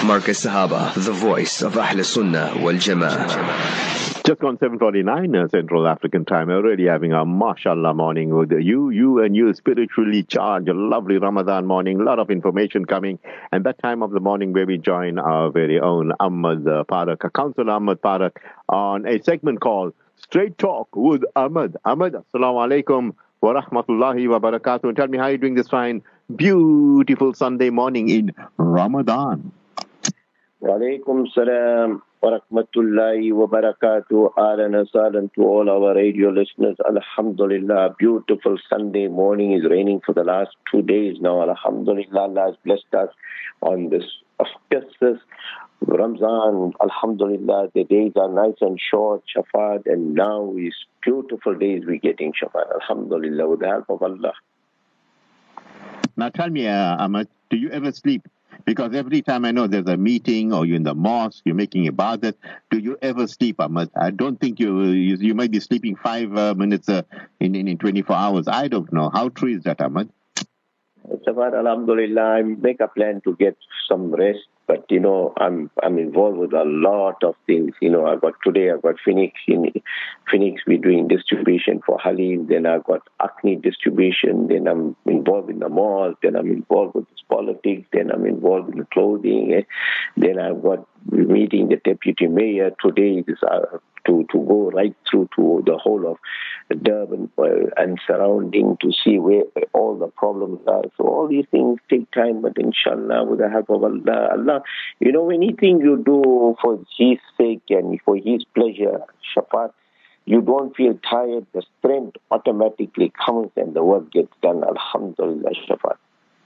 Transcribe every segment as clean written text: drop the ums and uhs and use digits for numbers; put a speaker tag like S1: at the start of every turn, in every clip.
S1: Marcus Sahaba, the voice of Ahl Sunnah wal Jama'ah.
S2: Just on 7:49 Central African time, we're already having a mashallah morning with you spiritually charged, a lovely Ramadan morning, a lot of information coming, and that time of the morning where we join our very own Ahmad Parak, Councillor Ahmad Parak, on a segment called Straight Talk with Ahmad. Ahmad, assalamu alaikum wa rahmatullahi wa barakatuh, and tell me how you're doing this fine, beautiful Sunday morning in Ramadan.
S3: Wa alaikum salam wa rahmatullahi wa barakatuh. Ahlan wa sahlan to all our radio listeners. Alhamdulillah, beautiful Sunday morning. Is raining for the last 2 days now. Alhamdulillah, Allah has blessed us on this auspicious Ramzan. Alhamdulillah, the days are nice and short, Shafat, and now is beautiful days we're getting, Shafat. Alhamdulillah, with the help of Allah.
S2: Now tell me, Ahmad, do you ever sleep? Because every time I know there's a meeting or you're in the mosque, you're making ibadat, do you ever sleep, Ahmad? I don't think you might be sleeping 5 minutes in 24 hours. I don't know. How true is that, Ahmad?
S3: Shafat, Alhamdulillah, I make a plan to get some rest. But, I'm involved with a lot of things. Today I've got Phoenix. In Phoenix, we're doing distribution for Halim. Then I've got Acne distribution. Then I'm involved in the mall. Then I'm involved with politics. Then I'm involved in the clothing. Then I've got meeting the deputy mayor. Today is to go right through to the whole of Durban and surrounding to see where all the problems are. So all these things take time, but inshallah, with the help of Allah, anything you do for His sake and for His pleasure, Shafat, you don't feel tired. The strength automatically comes and the work gets done. Alhamdulillah, Shafat.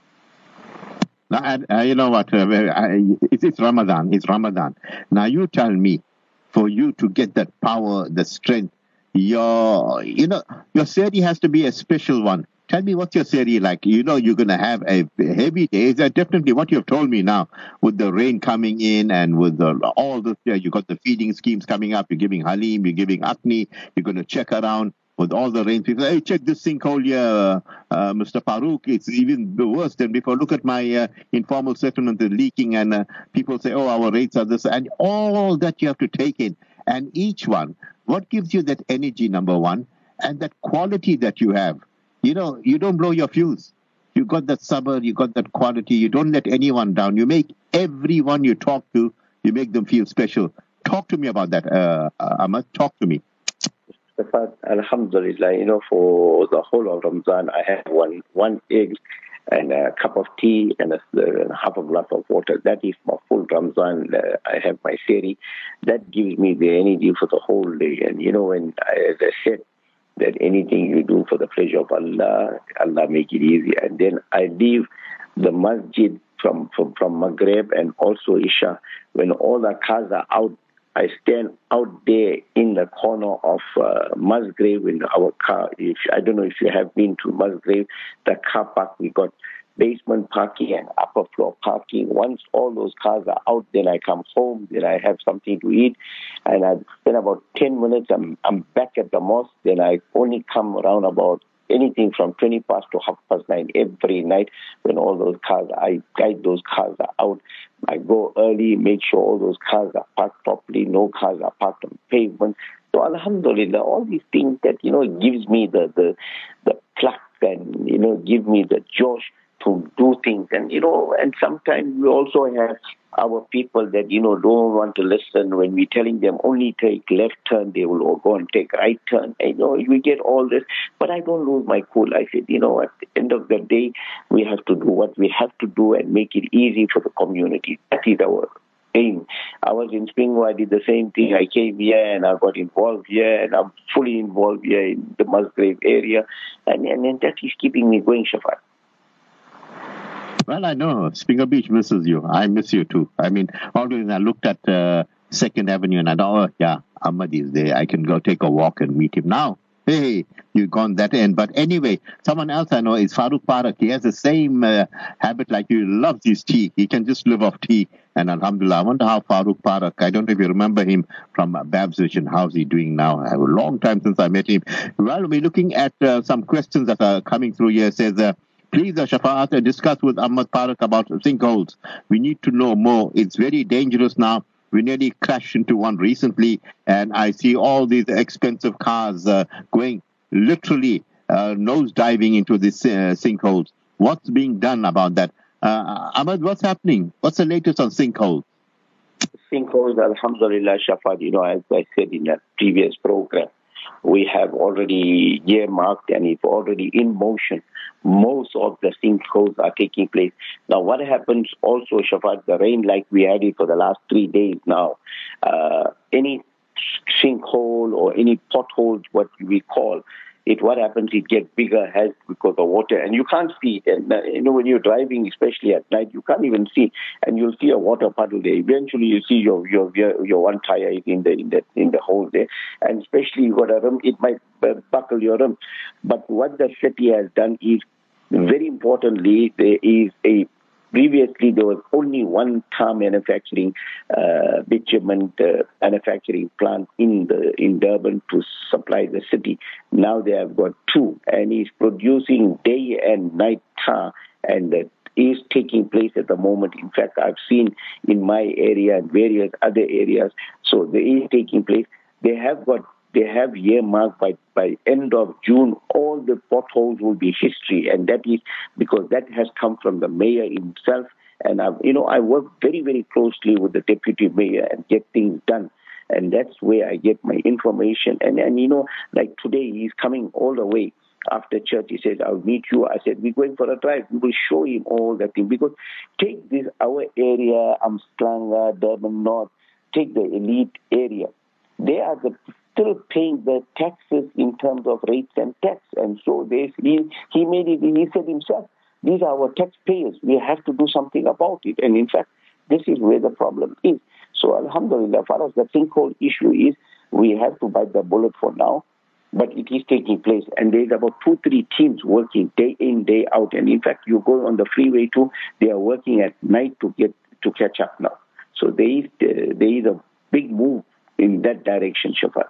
S2: Now, you know what? It's Ramadan. It's Ramadan. Now you tell me, for you to get that power, the strength, your sehri has to be a special one. Tell me, what's your sehri like? You're going to have a heavy day. Is that definitely what you've told me now, with the rain coming in and with all this, you got the feeding schemes coming up, you're giving Halim, you're giving Acne, you're going to check around with all the rain. People say, hey, check this sinkhole here, Mr. Farooq. It's even worse than before. Look at my informal settlement is leaking, and people say, oh, our rates are this. And all that you have to take in. And each one, what gives you that energy, number one, and that quality that you have? You don't blow your fuse. You got that sabr, you got that quality. You don't let anyone down. You make everyone you talk to, you make them feel special. Talk to me about that, Ahmad. Talk to me.
S3: Alhamdulillah, for the whole of Ramadan, I have one egg and a cup of tea and half a glass of water. That is my full Ramadan. I have my sehri. That gives me the energy for the whole day. And as I said, that anything you do for the pleasure of Allah, Allah make it easy. And then I leave the masjid from Maghrib and also Isha. When all the cars are out, I stand out there in the corner of Musgrave in our car. I don't know if you have been to Musgrave, the car park, we got basement parking and upper floor parking. Once all those cars are out, then I come home, then I have something to eat, and I spend about 10 minutes, I'm back at the mosque, then I only come around about anything from 20 past to 9:30 every night. When all those cars, I guide those cars are out. I go early, make sure all those cars are parked properly, no cars are parked on pavement. So Alhamdulillah, all these things that, gives me the pluck and, give me the josh to do things. And, and sometimes we also have our people that, don't want to listen. When we're telling them only take left turn, they will go and take right turn. We get all this, but I don't lose my cool. I said, at the end of the day, we have to do what we have to do and make it easy for the community. That is our aim. I was in Springwood, I did the same thing. I came here and I got involved here, and I'm fully involved here in the Musgrave area. And that is keeping me going, Shafat.
S2: Well, I know Springer Beach misses you. I miss you too. I mean, always I looked at 2nd Avenue and I thought, oh, yeah, Ahmad is there. I can go take a walk and meet him. Now, hey, you've gone that end. But anyway, someone else I know is Farooq Parak. He has the same habit like you. He loves his tea. He can just live off tea. And Alhamdulillah, I wonder how Farooq Parak, I don't know if you remember him from Bab's Vision. How's he doing now? I have a long time since I met him. Well, we're looking at some questions that are coming through here. It says, please, Shafa'at, discuss with Ahmad Farooq about sinkholes. We need to know more. It's very dangerous now. We nearly crashed into one recently, and I see all these expensive cars going literally nose diving into these sinkholes. What's being done about that? Ahmad, what's happening? What's the latest on sinkholes?
S3: Sinkholes, alhamdulillah, Shafat, as I said in a previous program, we have already earmarked and it's already in motion. Most of the sinkholes are taking place. Now, what happens also, Shafat, the rain like we had it for the last 3 days now, any sinkhole or any pothole, what we call it, what happens, it gets bigger because of water, and you can't see it. And when you're driving, especially at night, you can't even see, and you'll see a water puddle there. Eventually, you see your one tire is in the hole there, and especially you got a rim, it might buckle your rim. But what the city has done is, very importantly, there is previously, there was only one tar manufacturing, bitumen manufacturing plant in Durban to supply the city. Now they have got two, and it's producing day and night tar, and that is taking place at the moment. In fact, I've seen in my area and various other areas, so there is taking place. They have earmarked by end of June, all the potholes will be history, and that is because that has come from the mayor himself. And I work very, very closely with the deputy mayor and get things done, and that's where I get my information. And like today, he's coming all the way after church. He said, "I'll meet you." I said, "We're going for a drive. We will show him all that thing, because take this our area, Umhlanga, Durban North, take the elite area. They are still paying the taxes in terms of rates and tax, and so he made it. He said himself, these are our taxpayers. We have to do something about it. And in fact, this is where the problem is. So alhamdulillah, as far as the sinkhole issue is, we have to bite the bullet for now, but it is taking place, and there's about 2-3 teams working day in, day out. And in fact, you go on the freeway too, they are working at night to catch up now. So there is a big move in that direction, Shafat.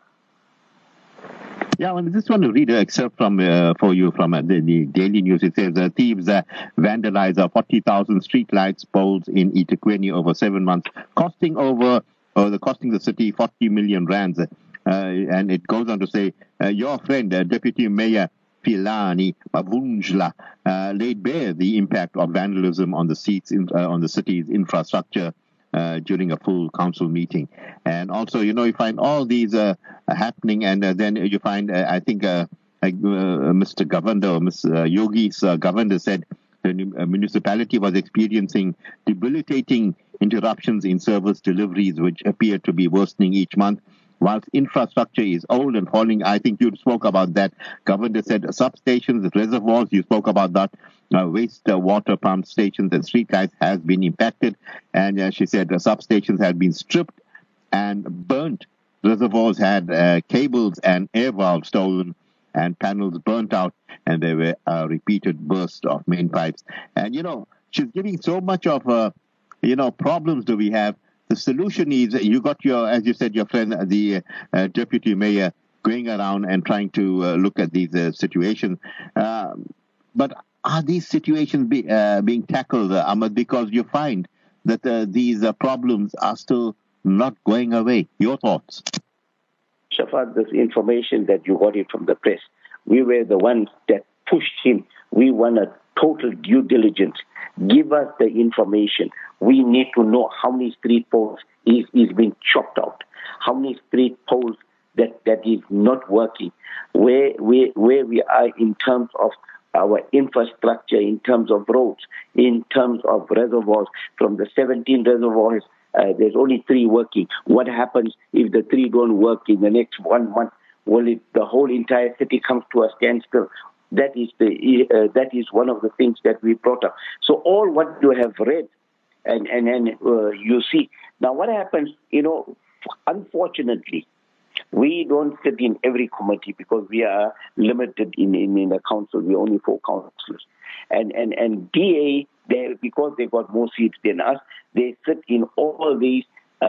S2: Yeah, I just want to read an excerpt for you from the Daily News. It says, thieves vandalize 40,000 streetlights poles in eThekwini over 7 months, costing the city 40 million rands. And it goes on to say, your friend, Deputy Mayor Philani Mavunjla, laid bare the impact of vandalism on the city's infrastructure during a full council meeting. And also, you find all these happening, and then you find, I think, Mr. Governor, or Ms. Yogi's governor said the municipality was experiencing debilitating interruptions in service deliveries, which appear to be worsening each month. Whilst infrastructure is old and falling, I think you spoke about that. Governor said substations, reservoirs, you spoke about that. Waste water pump stations and streetlights has been impacted. And she said substations had been stripped and burnt. Reservoirs had cables and air valves stolen and panels burnt out, and there were repeated bursts of main pipes. And, she's giving so much of, problems do we have. The solution is, you got as you said, your friend, the deputy mayor, going around and trying to look at these situations. But are these situations being tackled, Ahmad? Because you find that these problems are still not going away. Your thoughts?
S3: Shafat, this information that you got it from the press, we were the ones that pushed him. We want a total due diligence. Give us the information. We need to know how many street poles is being chopped out, how many street poles that is not working, where we are in terms of our infrastructure, in terms of roads, in terms of reservoirs. From the 17 reservoirs, there's only 3 working. What happens if the 3 don't work in the next 1 month? The whole entire city comes to a standstill? That is one of the things that we brought up. So all what you have read and you see. Now what happens, unfortunately, we don't sit in every committee because we are limited in the council. We're only 4 councillors. And DA, because they got more seats than us, they sit in all these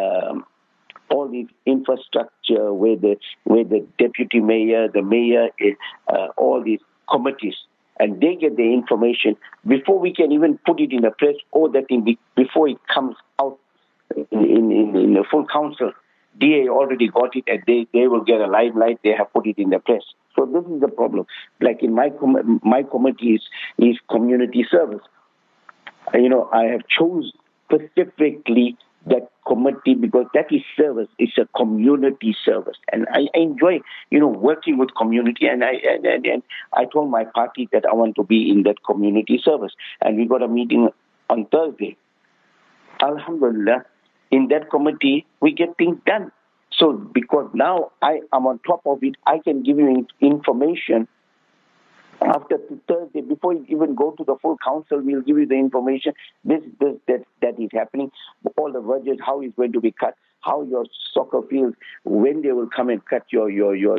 S3: infrastructure where the deputy mayor, the mayor, all these committees, and they get the information before we can even put it in the press or that before it comes out in the full council. DA already got it, and they will get a limelight. They have put it in the press. So this is the problem. Like in my committee is community service. I have chosen specifically that committee because that is service. It's a community service, and I enjoy working with community. And I told my party that I want to be in that community service, and we got a meeting on Thursday. Alhamdulillah, in that committee we get things done. So because now I am on top of it, I can give you information. After Thursday, before you even go to the full council, we'll give you the information. That is happening. All the budget, how it's going to be cut, how your soccer fields, when they will come and cut the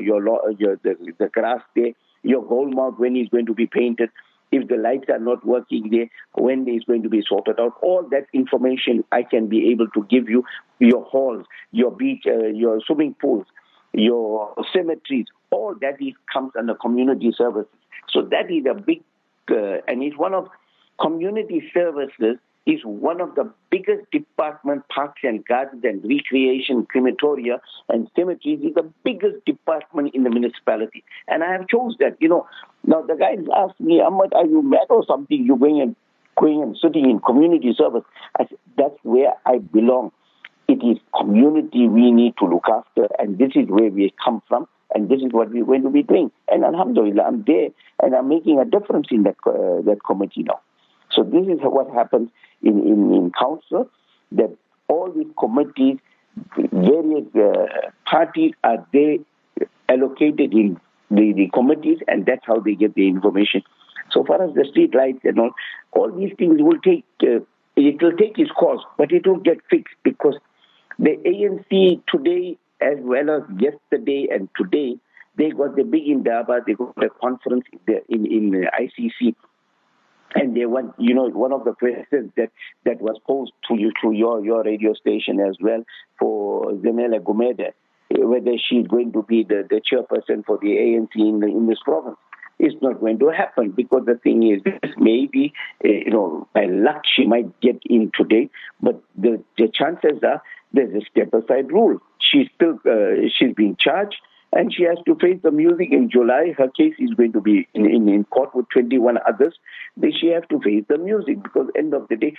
S3: grass there, your goal mount, when it's going to be painted, if the lights are not working there, when it's going to be sorted out. All that information I can be able to give you. Your halls, your beach, your swimming pools, your cemeteries, all that comes under community services. So that is a big, and it's one of community services is one of the biggest department. Parks and gardens and recreation, crematoria and cemeteries is the biggest department in the municipality. And I have chose that. Now the guys asked me, Ahmad, are you mad or something? You're going and sitting in community service. I said, that's where I belong. It is community we need to look after, and this is where we come from. And this is what we're going to be doing. And alhamdulillah, I'm there, and I'm making a difference in that committee now. So this is what happens in council, that all these committees, various parties are there allocated in the committees, and that's how they get the information. So far as the street lights and all these things will take, it will take its course, but it will get fixed because the ANC today, as well as yesterday and today, they got the big Indaba, they got a conference in ICC. And they want, one of the questions that was posed to your radio station as well for Zenela Gumede, whether she's going to be the chairperson for the ANC in this province. It's not going to happen because the thing is, maybe, by luck she might get in today, but the chances are there's a step-aside rule. She's being charged, and she has to face the music in July. Her case is going to be in court with 21 others. She has to face the music because end of the day,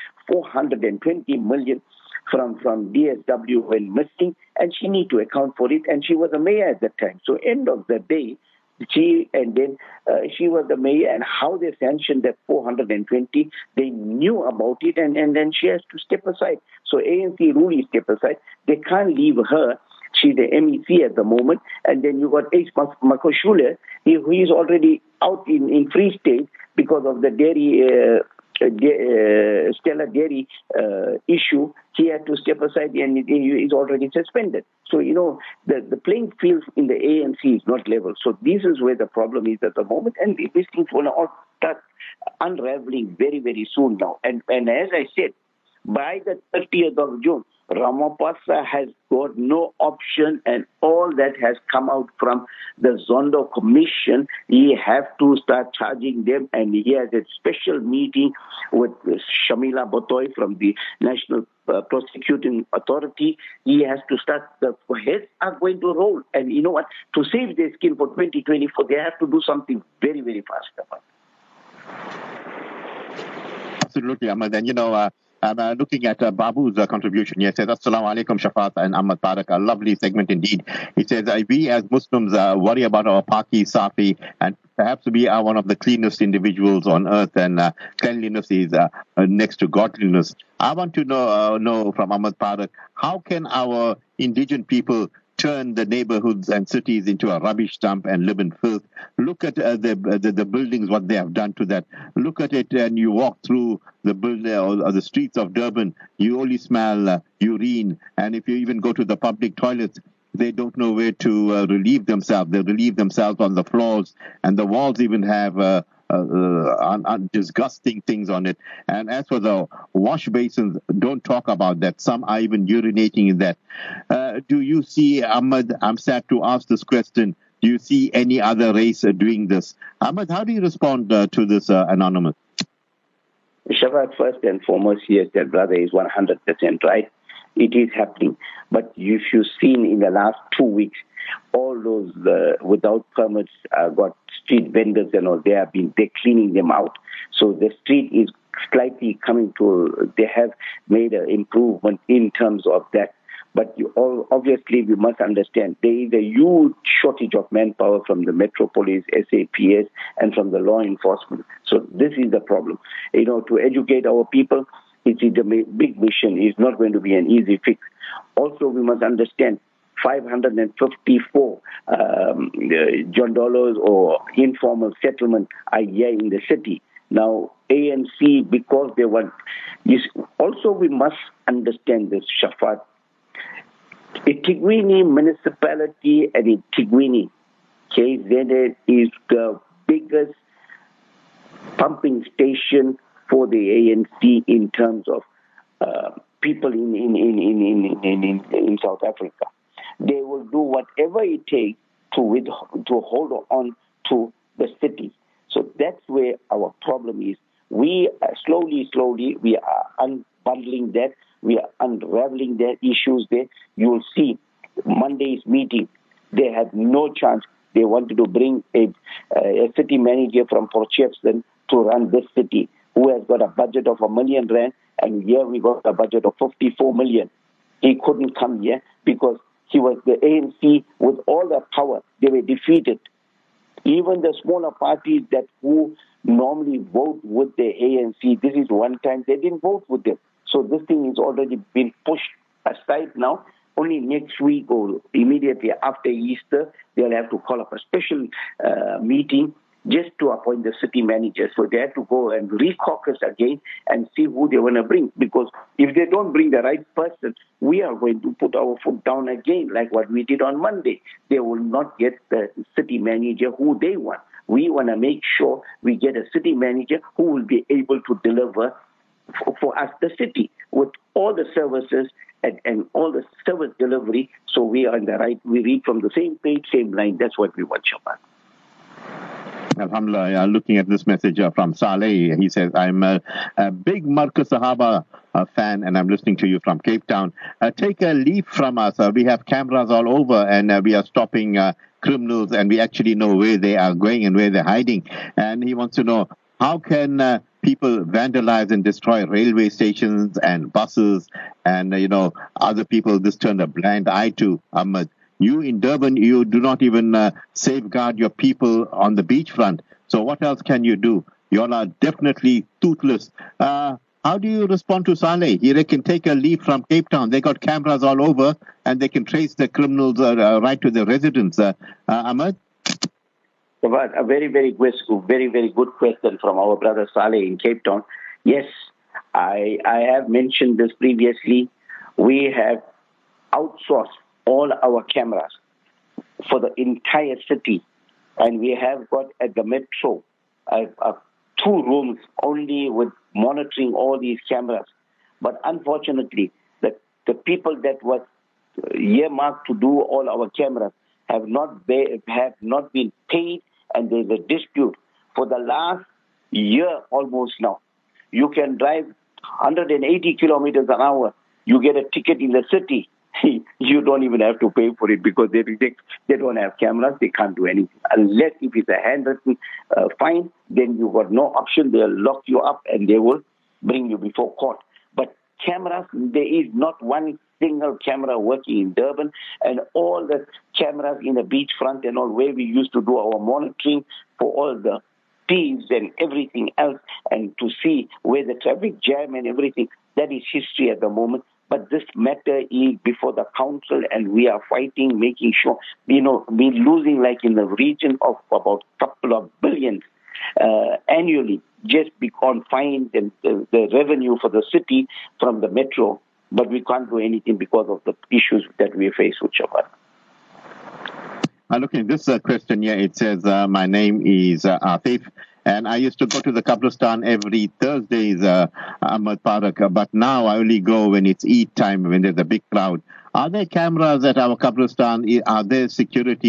S3: 420 million from DSW went missing, and she need to account for it. And she was a mayor at that time. So end of the day, she was the mayor, and how they sanctioned that 420, they knew about it, and then she has to step aside. So ANC really step aside. They can't leave her. She's the MEC at the moment. And then you got Ace Makoshule, he is already out in Free State because of the dairy, Stella Dairy issue. He had to step aside and he is already suspended. So, the playing field in the ANC is not level. So this is where the problem is at the moment. And these things will all start unraveling very, very soon now. And as I said, by the 30th of June, Ramaphosa has got no option, and all that has come out from the Zondo Commission, he have to start charging them, and he has a special meeting with Shamila Botoy from the National Prosecuting Authority. He has to start, the heads are going to roll, and you know what, to save their skin for 2024, they have to do something very, very fast about it.
S2: Absolutely, Ahmad. And I'm looking at Babu's contribution. He says, Assalamu alaikum, Shafat and Ahmad Tariq. A lovely segment indeed. He says, we as Muslims worry about our Paki, Safi, and perhaps we are one of the cleanest individuals on earth, and cleanliness is next to godliness. I want to know from Ahmad Tariq, how can our indigent people turn the neighborhoods and cities into a rubbish dump and live in filth? Look at the buildings, what they have done to that. Look at it, and you walk through the building or the streets of Durban, you only smell urine. And if you even go to the public toilets, they don't know where to relieve themselves. They relieve themselves on the floors, and the walls even have disgusting things on it. And as for the wash basins, don't talk about that. Some are even urinating in that. Do you see, Ahmad, I'm sad to ask this question, Do you see any other race doing this? Ahmed, how do you respond to this anonymous?
S3: Shafat, first and foremost, yes, that brother is 100% right. It is happening. But if you've seen in the last 2 weeks, all those without permits got street vendors and all, they're cleaning them out. So the street is slightly coming to, they have made an improvement in terms of that. But obviously, we must understand there is a huge shortage of manpower from the Metropolis, SAPS, and from the law enforcement. So this is the problem. To educate our people, it is a big mission. It's not going to be an easy fix. Also, we must understand 554 John Dollars or informal settlement are here in the city. Now, ANC, because they want... Also, we must understand this, Shafat. Itigwini municipality and Itigwini, KZN, is the biggest pumping station for the ANC in terms of people in South Africa. They will do whatever it takes to hold on to the city. So that's where our problem is. We slowly, we are unbundling that. We are unraveling their issues there. You will see Monday's meeting. They had no chance. They wanted to bring a city manager from Port Shepstone to run this city, who has got a budget of R1 million, and here we got a budget of 54 million. He couldn't come here because he was the ANC with all the power. They were defeated. Even the smaller parties who normally vote with the ANC, this is one time they didn't vote with them. So this thing is already been pushed aside now. Only next week or immediately after Easter, they'll have to call up a special meeting just to appoint the city manager. So they have to go and recaucus again and see who they want to bring. Because if they don't bring the right person, we are going to put our foot down again, like what we did on Monday. They will not get the city manager who they want. We want to make sure we get a city manager who will be able to deliver for us, the city, with all the services and all the service delivery. So we are in the right, we read from the same page, same line. That's what we want, Shaban.
S2: Alhamdulillah, looking at this message from Saleh, he says, I'm a big Marcus Sahaba fan, and I'm listening to you from Cape Town. Take a leaf from us. We have cameras all over, and we are stopping criminals, and we actually know where they are going and where they're hiding. And he wants to know, how can people vandalize and destroy railway stations and buses and, other people this turn a blind eye to, Ahmed? You in Durban, you do not even safeguard your people on the beachfront. So what else can you do? You all are definitely toothless. How do you respond to Saleh? He can take a leaf from Cape Town. They got cameras all over, and they can trace the criminals right to their residence. Ahmed?
S3: A very, very good question from our brother Saleh in Cape Town. Yes, I have mentioned this previously. We have outsourced all our cameras for the entire city, and we have got at the metro 2 rooms only with monitoring all these cameras. But unfortunately, the people that was earmarked to do all our cameras have not been paid, and there's a dispute for the last year almost now. You can drive 180 kilometers an hour. You get a ticket in the city. You don't even have to pay for it because they don't have cameras. They can't do anything. Unless if it's a handwritten fine, then you've got no option. They'll lock you up and they will bring you before court. But cameras, there is not one single camera working in Durban, and all the cameras in the beachfront and all where we used to do our monitoring for all the thieves and everything else, and to see where the traffic jam and everything, that is history at the moment. But this matter is before the council, and we are fighting, making sure, we're losing like in the region of about a couple of billions annually just on fines and the revenue for the city from the metro. But we can't do anything because of the issues that we face with Shaban.
S2: Look at this question here. It says, my name is Afif, and I used to go to the Kabristan every Thursdays, Ahmed Parak, but now I only go when it's Eid time, when there's a big crowd. Are there cameras at our Kabristan? Are there security?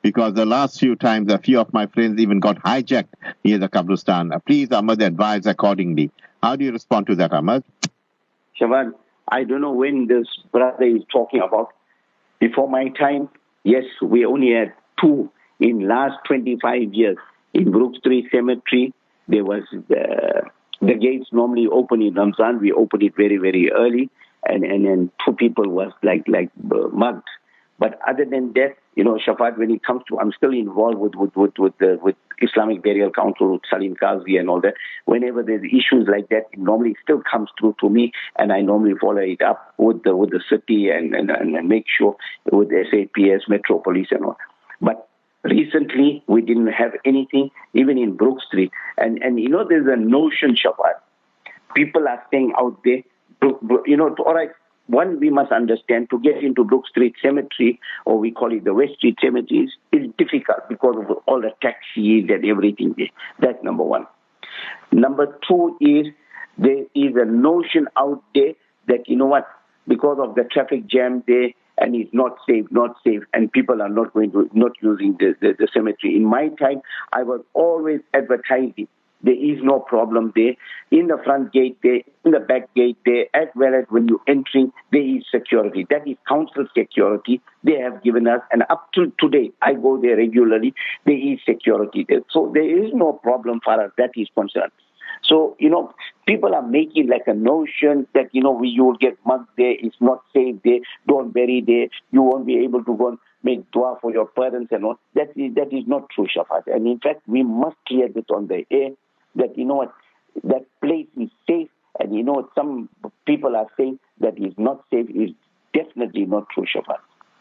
S2: because the last few times a few of my friends even got hijacked near the Qabristan. Please, Ahmad, advise accordingly. How do you respond to that, Ahmad?
S3: Shawad, I don't know when this brother is talking about. Before my time, yes, we only had 2 in last 25 years. In Brook Street Cemetery, there was the gates normally open in Ramzan. We opened it very, very early, and then 2 people was like mugged. But other than that, Shafat, when it comes to, I'm still involved with Islamic Burial Council, with Salim Qazi and all that. Whenever there's issues like that, it normally still comes through to me, and I normally follow it up with the city and make sure with SAPS, Metropolis and all. But recently, we didn't have anything, even in Brook Street. And there's a notion, Shafat. People are staying out there, all right. One, we must understand, to get into Brook Street Cemetery, or we call it the West Street Cemetery, is difficult because of all the taxis and everything there. That's number one. Number 2 is there is a notion out there that, because of the traffic jam there, and it's not safe, and people are not using the cemetery. In my time, I was always advertising. There is no problem there. In the front gate there, in the back gate there, as well as when you're entering, there is security. That is council security they have given us. And up to today, I go there regularly. There is security there. So there is no problem for us that is concerned. So, people are making like a notion that, you will get mugged there. It's not safe there. Don't bury there. You won't be able to go and make dua for your parents and all. That is not true, Shafat. And in fact, we must clear this on the air. That, that place is safe, and some people are saying that it's not safe. Is definitely not true, Shafat.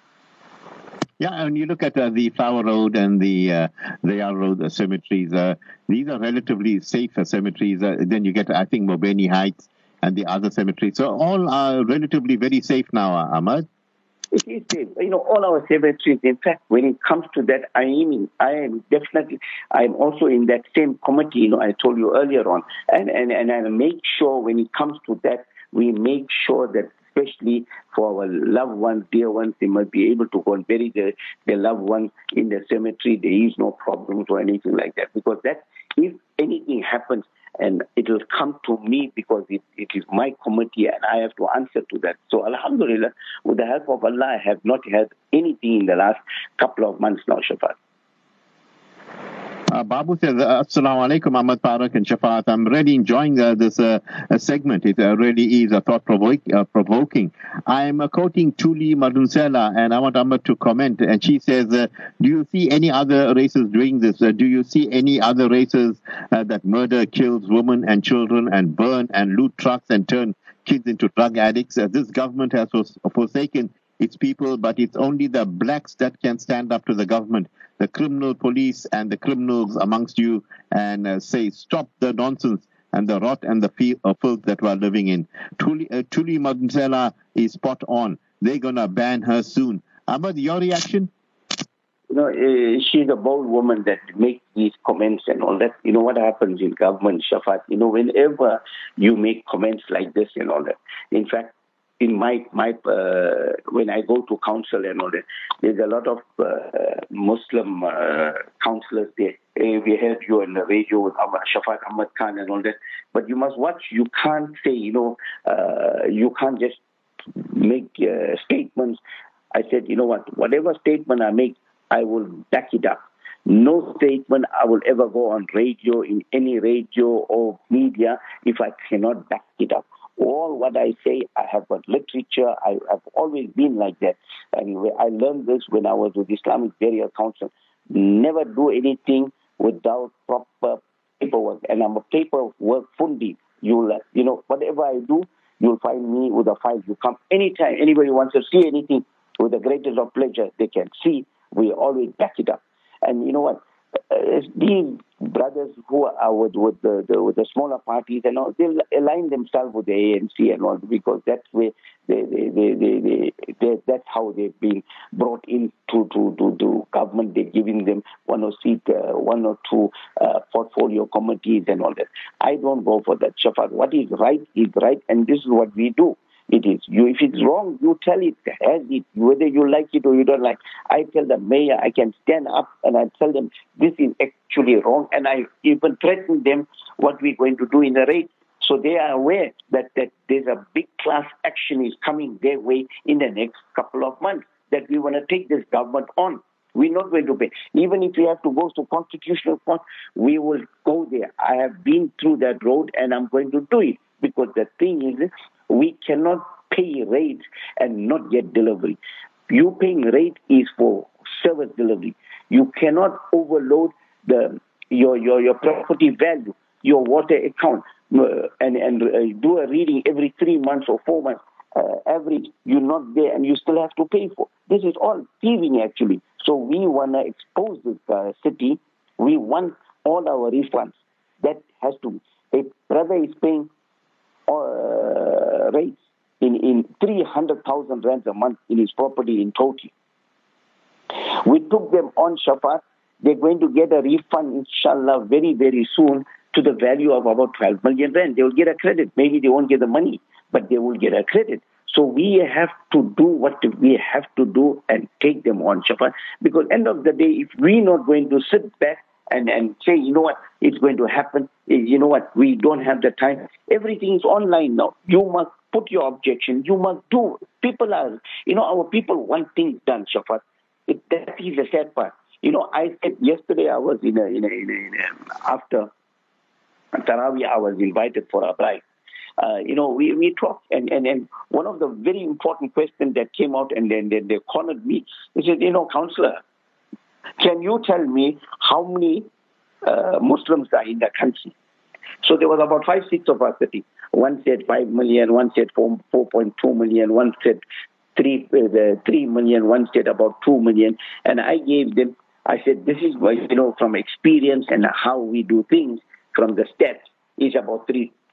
S2: Yeah, and you look at the Flower Road and the Rayal Road cemeteries. These are relatively safe cemeteries. Then you get, I think, Mobeni Heights and the other cemeteries. So all are relatively very safe now, Ahmad.
S3: It is safe. All our cemeteries, in fact, when it comes to that, I'm also in that same committee, I told you earlier on. And I make sure when it comes to that, we make sure that especially for our loved ones, dear ones, they must be able to go and bury their loved ones in the cemetery. There is no problem or anything like that. Because that, if anything happens, and it will come to me because it is my committee and I have to answer to that. So Alhamdulillah, with the help of Allah, I have not had anything in the last couple of months now, Shafat.
S2: Babu says, Assalamu alaikum, Ahmad Farooq and Shafat. I'm really enjoying this segment. It really is thought-provoking. I'm quoting Tuli Madunsela, and I want Ahmad to comment. And she says, do you see any other races doing this? Do you see any other races that murder, kills women and children and burn and loot trucks and turn kids into drug addicts? This government has forsaken its people, but it's only the blacks that can stand up to the government, the criminal police and the criminals amongst you, and say, stop the nonsense and the rot and the filth that we're living in. Tuli Madunsela is spot on. They're going to ban her soon. Ahmad, your reaction?
S3: She's a bold woman that makes these comments and all that. What happens in government, Shafat, whenever you make comments like this and all that. In fact, in my when I go to council and all that, there's a lot of Muslim councillors there. We heard you on the radio with Shafat Ahmad Khan and all that. But you must watch. You can't say, you can't just make statements. I said, whatever statement I make, I will back it up. No statement I will ever go on radio, in any radio or media, if I cannot back it up. All what I say, I have got literature. I have always been like that. And I learned this when I was with Islamic Burial Council. Never do anything without proper paperwork. And I'm a paperwork fundi. Whatever I do, you'll find me with a file. You come anytime. Anybody wants to see anything, with the greatest of pleasure, they can see. We always back it up. And you know what? These brothers who are with the smaller parties and all, they'll align themselves with the ANC and all, because that's where that's how they've been brought into to government. They're giving them one or two portfolio committees and all that. I don't go for that, Shafat. What is right, and this is what we do. it is. If it's wrong, you tell it as it, whether you like it or you don't like. I tell the mayor, I can stand up and I tell them this is actually wrong, and I even threaten them what we're going to do in the raid. So they are aware that there's a big class action is coming their way in the next couple of months, that we want to take this government on. We're not going to pay. Even if we have to go to constitutional court, we will go there. I have been through that road and I'm going to do it, because the thing is, we cannot pay rates and not get delivery. You paying rate is for service delivery. You cannot overload your property value, your water account, and do a reading every 3 months or 4 months. Average, you're not there and you still have to pay for. This is all thieving actually. So we want to expose this city. We want all our refunds. That has to be. A brother is paying rates in 300,000 rands a month in his property in Toti. We took them on Shafat. They're going to get a refund, inshallah, very, very soon to the value of about 12 million rand. They will get a credit. Maybe they won't get the money, but they will get a credit. So we have to do what we have to do and take them on, Shafat. Because end of the day, if we're not going to sit back and say, you know what, it's going to happen, you know what, we don't have the time. Everything is online now. You must put your objection. You must do. People are, our people want things done, Shafat. That is the sad part. I said yesterday I was after Taraweeh, I was invited for a bride. We talked, and one of the very important questions that came out, and then they cornered me. They said, Councillor, can you tell me how many Muslims are in the country? So there was about 5-6 of us sitting. One said 5 million, one said 4.2 million, one said 3 million, one said about 2 million. And I gave them, I said, this is why, from experience and how we do things from the stats, is about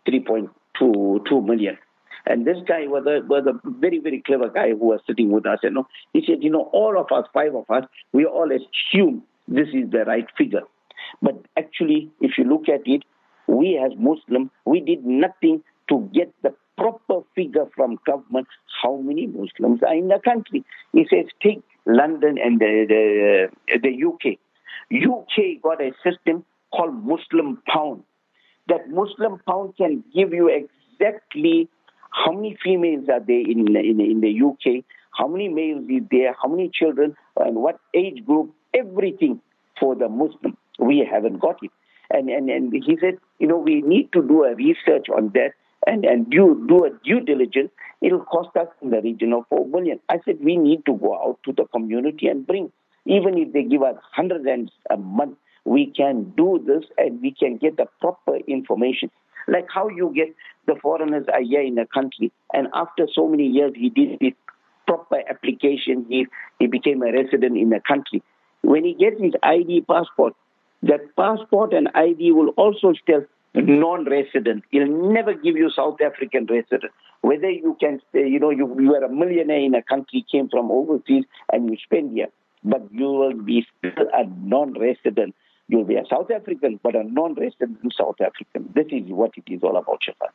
S3: 3.2 million. And this guy was a very, very clever guy who was sitting with us. He said, all of us, 5 of us, we all assume this is the right figure. But actually, if you look at it, we as Muslims, we did nothing to get the proper figure from government how many Muslims are in the country. He says, take London and the UK. UK got a system called Muslim Pound. That Muslim Pound can give you exactly how many females are there in the UK, how many males is there, how many children, and what age group, everything for the Muslim. We haven't got it. And he said, we need to do a research on that and do a due diligence. It'll cost us in the region of 4 million. I said, we need to go out to the community and bring, even if they give us 100 rands a month, we can do this and we can get the proper information. Like how you get the foreigners are here in the country, and after so many years he did his proper application, he became a resident in the country. When he gets his ID passport, that passport and ID will also tell non-resident. He'll never give you South African resident. Whether you can, you are a millionaire in a country, came from overseas, and you spend here, but you will be still a non-resident. You'll be a South African, but a non-resident South African. This is what it is all about, Shafat.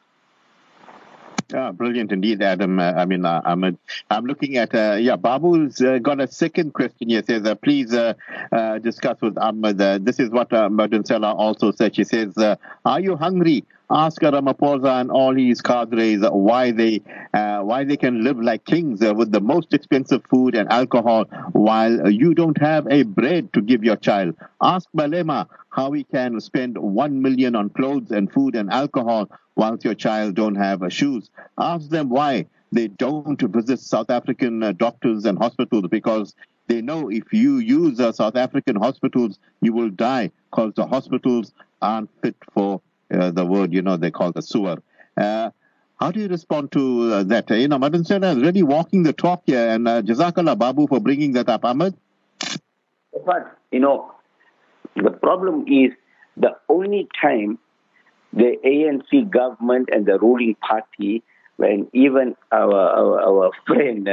S2: Yeah, brilliant indeed, Adam. I'm looking at, Babu's got a second question here. Says, please discuss with Ahmed. This is what Madun Salah also said. She says, are you hungry? Ask Ramaphosa and all his cadres why they can live like kings with the most expensive food and alcohol while you don't have a bread to give your child. Ask Malema how he can spend 1 million on clothes and food and alcohol whilst your child don't have shoes. Ask them why they don't visit South African doctors and hospitals, because they know if you use South African hospitals, you will die, because the hospitals aren't fit for the word, they call the sewer. How do you respond to that? Madun Salah is really walking the talk here, and Jazakallah Babu for bringing that up, Ahmed.
S3: But, the problem is the only time the ANC government and the ruling party, when even our friend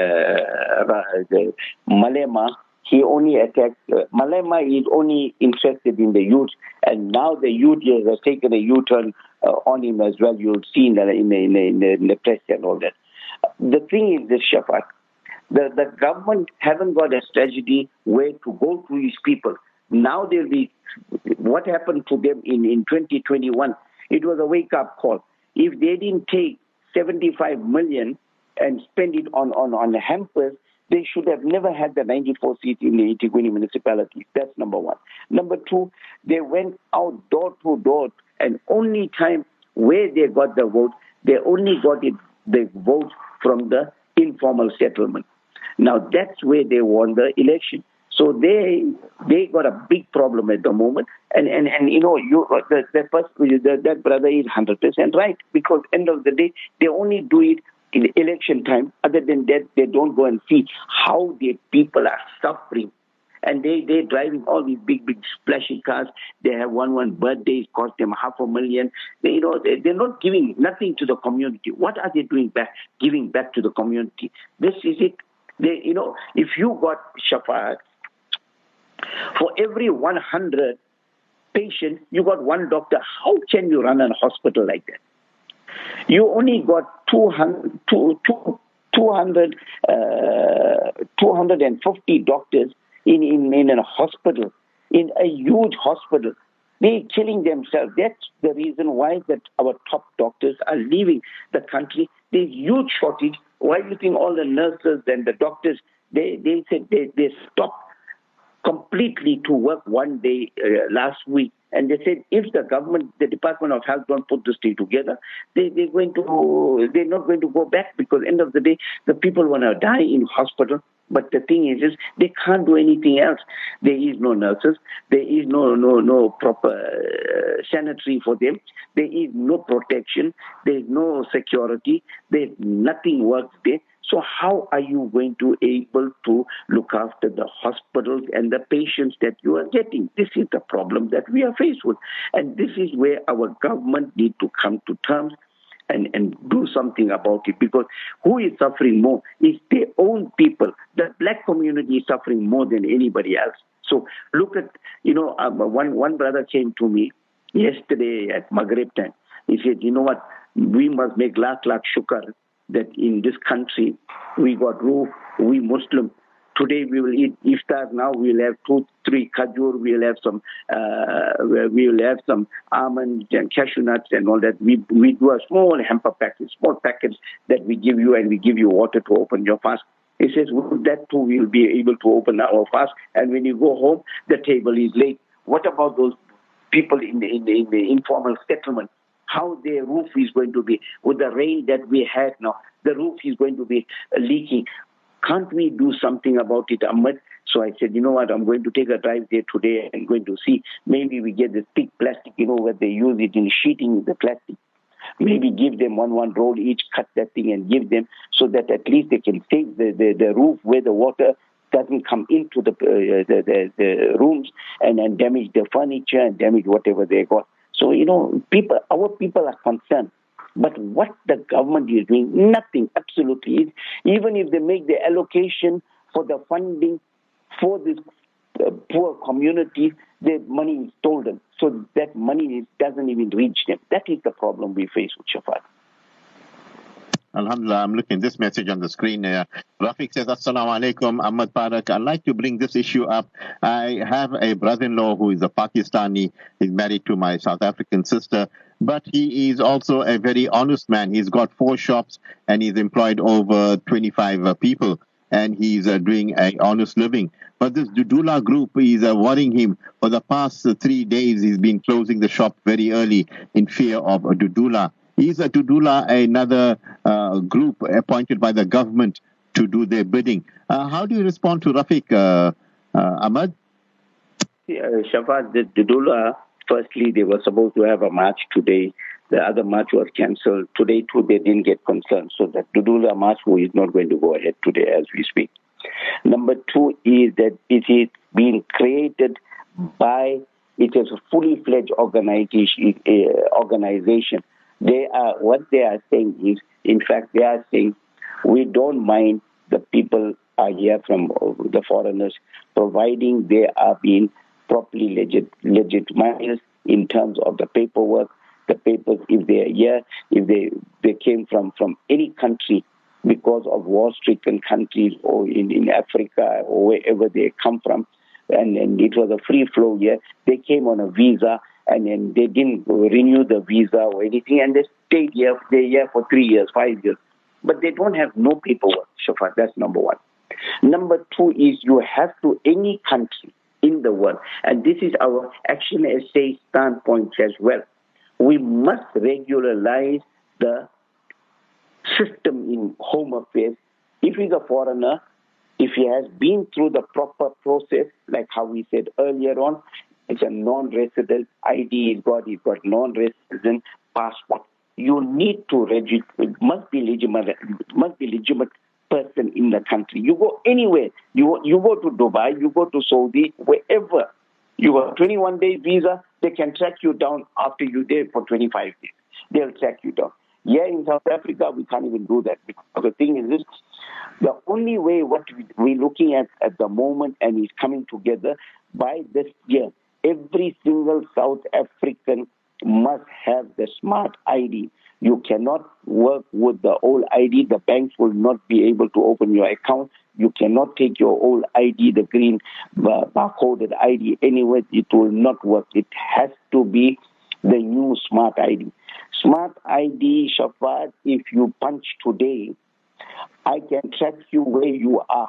S3: Malema, he only attacked, Malema is only interested in the youth, and now the youth has taken a U-turn on him as well. You'll see in the press and all that. The thing is this, Shafat, the government haven't got a strategy where to go to these people. Now they'll be, what happened to them in 2021, it was a wake-up call. If they didn't take 75 million and spend it on hampers, they should have never had the 94 seats in the eThekwini municipality. That's number one. Number two, they went out door to door, and only time where they got the vote, they only got the vote from the informal settlement. Now that's where they won the election. So they got a big problem at the moment, and you know that brother is 100% right, because end of the day they only do it in election time. Other than that, they don't go and see how the people are suffering. And they're driving all these big splashy cars. They have one birthday, it cost them $500,000. They're not giving nothing to the community. What are they doing back? Giving back to the community. This is it. If you got Shafat, for every 100 patients, you got one doctor. How can you run a hospital like that? You only got 250 doctors in a hospital, in a huge hospital. They're killing themselves. That's the reason why that our top doctors are leaving the country. There's huge shortage. Why do you think all the nurses and the doctors, they said they stopped completely to work one day last week. And they said if the government, the Department of Health don't put this thing together, they're not going to go back, because end of the day, the people want to die in hospital. But the thing is they can't do anything else. There is no nurses. There is no proper sanitary for them. There is no protection. There is no security. Nothing works there. So how are you going to able to look after the hospitals and the patients that you are getting? This is the problem that we are faced with. And this is where our government need to come to terms and do something about it, because who is suffering more is their own people. The black community is suffering more than anybody else. So look at, one brother came to me yesterday at Maghrib time. He said, you know what, we must make lakh shukar that in this country we got roof, we Muslim. Today we will eat iftar. Now we will have 2-3 khajur. We will have some almonds and cashew nuts and all that. We do a small hamper package, small packets that we give you, and we give you water to open your fast. He says, with that too we will be able to open our fast. And when you go home, the table is laid. What about those people in the informal settlement? How their roof is going to be with the rain that we had now? The roof is going to be leaking. Can't we do something about it, Ahmed? So I said, you know what, I'm going to take a drive there today and going to see. Maybe we get the thick plastic, where they use it in sheeting the plastic. Maybe give them one roll each, cut that thing and give them, so that at least they can take the roof where the water doesn't come into the rooms and damage the furniture and damage whatever they got. So, our people are concerned. But what the government is doing, nothing, absolutely. Even if they make the allocation for the funding for this poor community, the money is stolen. So that money doesn't even reach them. That is the problem we face with Shafat.
S2: Alhamdulillah, I'm looking at this message on the screen here. Rafiq says, Assalamu alaikum, Ahmad Parak. I'd like to bring this issue up. I have a brother-in-law who is a Pakistani. He's married to my South African sister, but he is also a very honest man. He's got 4 shops and he's employed over 25 people, and he's doing an honest living. But this Dudula group is worrying him. For the past 3 days, he's been closing the shop very early in fear of Dudula. Is Dudula another group appointed by the government to do their bidding? How do you respond to Rafiq, Ahmad?
S3: Shafat, the Dudula, firstly, they were supposed to have a march today. The other march was cancelled. Today, too, they didn't get concerned. So the Dudula march is not going to go ahead today as we speak. Number 2 is that it is being created by, it is a fully fledged organization. What they are saying is, in fact, they are saying, we don't mind the people are here from the foreigners, providing they are being properly legitimized in terms of the paperwork, the papers, if they are here, if they came from any country, because of war-stricken countries or in Africa or wherever they come from. And it was a free flow here. They came on a visa and then they didn't renew the visa or anything, and they stayed here. They're here for 3 years, 5 years. But they don't have no paperwork, Shafat. That's number one. Number two is you have to, any country in the world, and this is our Action SA standpoint as well, we must regularize the system in Home Affairs. If he's a foreigner, if he has been through the proper process, like how we said earlier on, it's a non-resident ID, he's got non-resident passport. You need to register, it must be legitimate person in the country. You go anywhere, you go to Dubai, you go to Saudi, wherever, you have a 21-day visa, they can track you down after you're there for 25 days. They'll track you down. Here in South Africa, we can't even do that. Because the thing is this, the only way what we're looking at the moment, and is coming together by this year, every single South African must have the smart ID. You cannot work with the old ID. The banks will not be able to open your account. You cannot take your old ID, the green barcoded ID, anywhere. It will not work. It has to be the new smart ID. Smart ID, Shafat, if you punch today, I can track you where you are.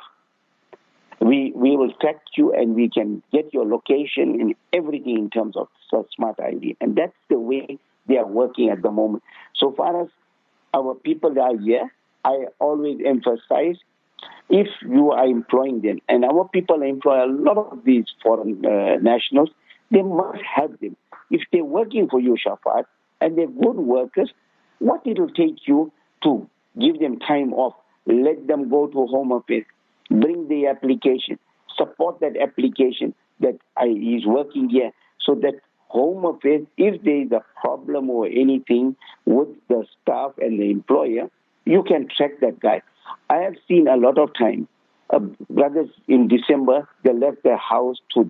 S3: We will track you and we can get your location and everything in terms of smart ID. And that's the way they are working at the moment. So far as our people are here, I always emphasize, if you are employing them, and our people employ a lot of these foreign nationals, they must have them. If they're working for you, Shafat, and they're good workers, what it will take you to give them time off, let them go to Home Affairs, bring the application, support that application that is working here, so that Home Affairs, if there is a problem or anything with the staff and the employer, you can track that guy. I have seen a lot of time brothers in December, they left their house to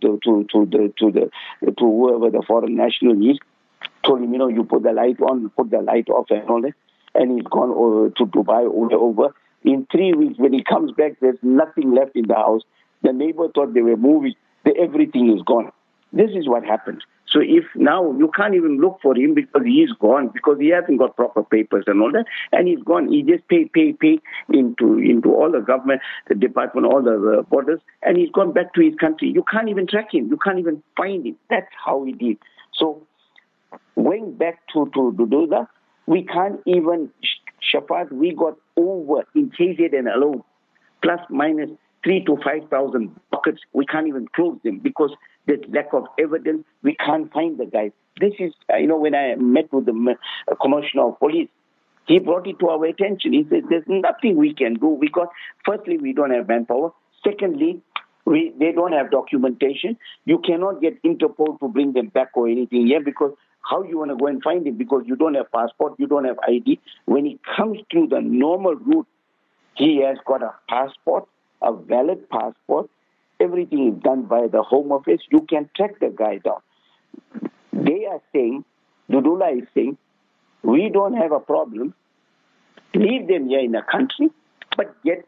S3: whoever the foreign national is, told him, you put the light on, put the light off and all that, and he's gone over to Dubai over. In 3 weeks, when he comes back, there's nothing left in the house. The neighbor thought they were moving. Everything is gone. This is what happened. So if now you can't even look for him because he's gone, because he hasn't got proper papers and all that, and he's gone. He just pay into all the government, the department, all the borders, and he's gone back to his country. You can't even track him. You can't even find him. That's how he did. So going back to Duduza, we can't even, Shafat, we got over in KZN alone, plus minus 3,000 to 5,000 pockets. We can't even close them because there's lack of evidence. We can't find the guys. This is, when I met with the commissioner of police, he brought it to our attention. He said, there's nothing we can do. Firstly, we don't have manpower. Secondly, they don't have documentation. You cannot get Interpol to bring them back or anything here because how you want to go and find him? Because you don't have passport, you don't have ID. When he comes through the normal route, he has got a passport, a valid passport. Everything is done by the Home Office. You can track the guy down. They are saying, Dudula is saying, we don't have a problem. Leave them here in the country, but get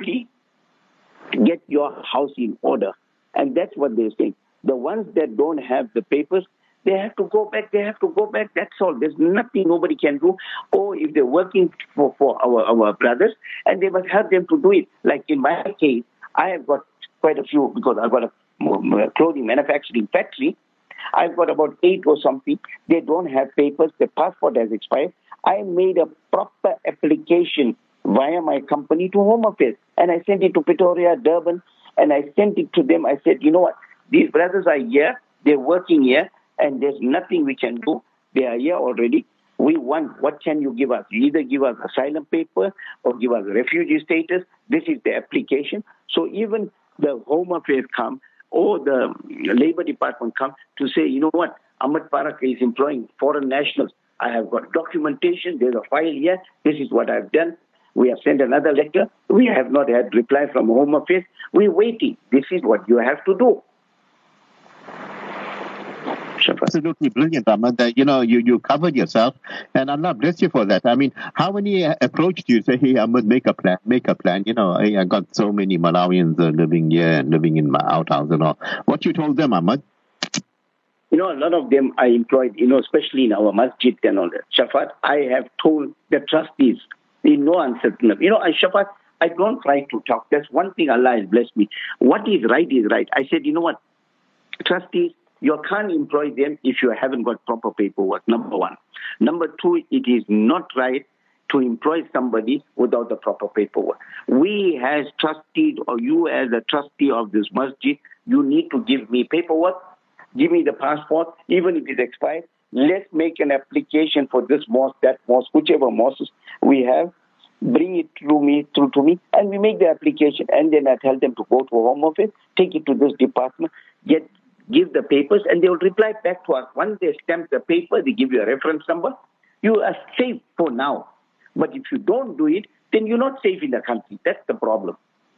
S3: your house in order. And that's what they're saying. The ones that don't have the papers, they have to go back. That's all. There's nothing nobody can do. Or if they're working for our brothers, and they must help them to do it. Like in my case, I have got quite a few because I've got a clothing manufacturing factory. I've got about 8 or something. They don't have papers. Their passport has expired. I made a proper application via my company to Home Affairs. And I sent it to Pretoria, Durban, and I sent it to them. I said, you know what? These brothers are here. They're working here. And there's nothing we can do. They are here already. We want, what can you give us? You either give us asylum paper or give us refugee status. This is the application. So even the Home Affairs come or the Labor Department come to say, you know what, Ahmed Parak is employing foreign nationals. I have got documentation. There's a file here. This is what I've done. We have sent another letter. We have not had reply from Home Affairs. We're waiting. This is what you have to do. Shafat.
S2: Absolutely brilliant, Ahmad. You covered yourself, and Allah bless you for that. I mean, how many approached you, say, hey, Ahmad, make a plan. Hey, I got so many Malawians living here and living in my outhouse and all. What you told them, Ahmad?
S3: A lot of them I employed, especially in our masjid and all that. Shafat, I have told the trustees in no uncertain. Shafat, I don't try to talk. That's one thing Allah has blessed me. What is right is right. I said, you know what, trustees, you can't employ them if you haven't got proper paperwork, number one. Number two, it is not right to employ somebody without the proper paperwork. We as trustees, or you as a trustee of this masjid, you need to give me paperwork, give me the passport, even if it's expired. Let's make an application for this mosque, that mosque, whichever mosques we have. Bring it through to me, and we make the application, and then I tell them to go to Home Office, take it to this department, give the papers, and they will reply back to us. Once they stamp the paper, they give you a reference number. You are safe for now. But if you don't do it, then you're not safe in the country. That's the problem.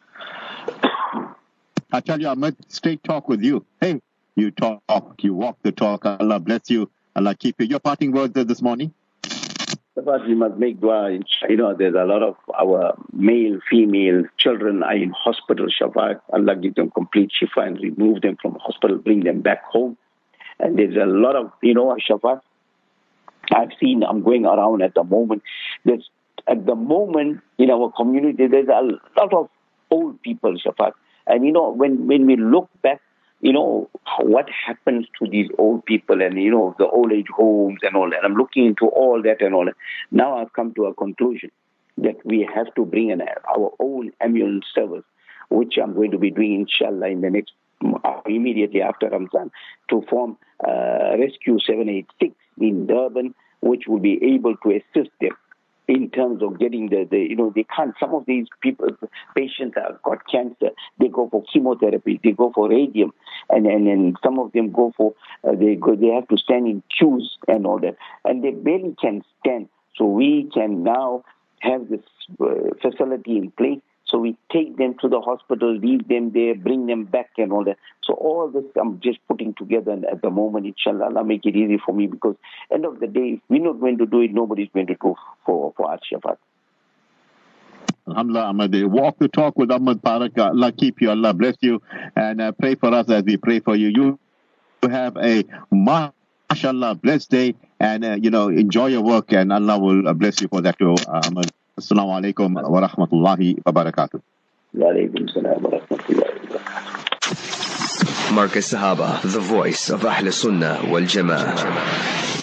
S2: I tell you, Ahmad, straight talk with you. Hey, you talk, you walk the talk. Allah bless you. Allah keep you. Your parting words this morning?
S3: But we must make dua. There's a lot of our male, female children are in hospital, Shafat. Allah give them complete shifa and remove them from hospital, bring them back home. And there's a lot of, Shafat, I'm going around at the moment. At the moment in our community, there's a lot of old people, Shafat. And, when we look back, what happens to these old people and, the old age homes and all that. I'm looking into all that and all that. Now I've come to a conclusion that we have to bring in our own ambulance service, which I'm going to be doing, inshallah, in the next, immediately after Ramadan, to form Rescue 786 in Durban, which will be able to assist them in terms of getting they can't, some of these patients have got cancer, they go for chemotherapy, they go for radium, and some of them go for, they have to stand in queues and all that, and they barely can stand. So we can now have this facility in place. So we take them to the hospital, leave them there, bring them back and all that. So all this I'm just putting together, and at the moment, inshallah, Allah make it easy for me, because end of the day, if we're not going to do it, nobody's going to do for us, Shafat.
S2: Alhamdulillah, Ahmad. Walk the talk with Ahmad Parak. Allah keep you, Allah bless you, and pray for us as we pray for you. You have a mashallah blessed day, and enjoy your work, and Allah will bless you for that too, Ahmad. Assalamu alaikum wa rahmatullahi wa barakatuh.
S3: Wa alaikum salam wa rahmatullahi wa barakatuh.
S1: Marcus Sahaba, the voice of Ahl Sunnah wal Jama'ah.